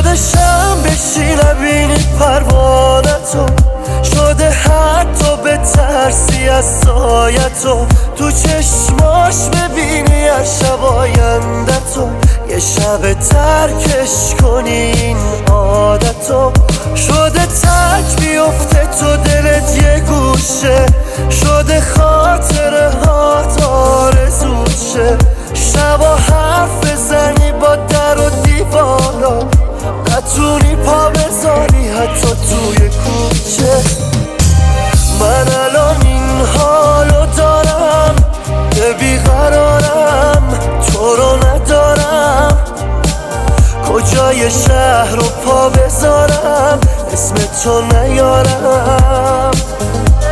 شده شم بشی نبینی پروانتو، شده حتی به ترسی از سایتو، تو چشماش ببینی هر شب آیندتو، یه شب ترکش کنی این عادتو. شده تک بیفته تو دلت یه گوشه، شده خاطره هات آرزوت شه، شبا حرف بزنی با در و دیوارا، نتونی پا بذاری حتی توی کوچه. من الان این حالو دارم که بیقرارم، تو رو ندارم، کجای شهر رو پا بذارم اسم تو نیارم.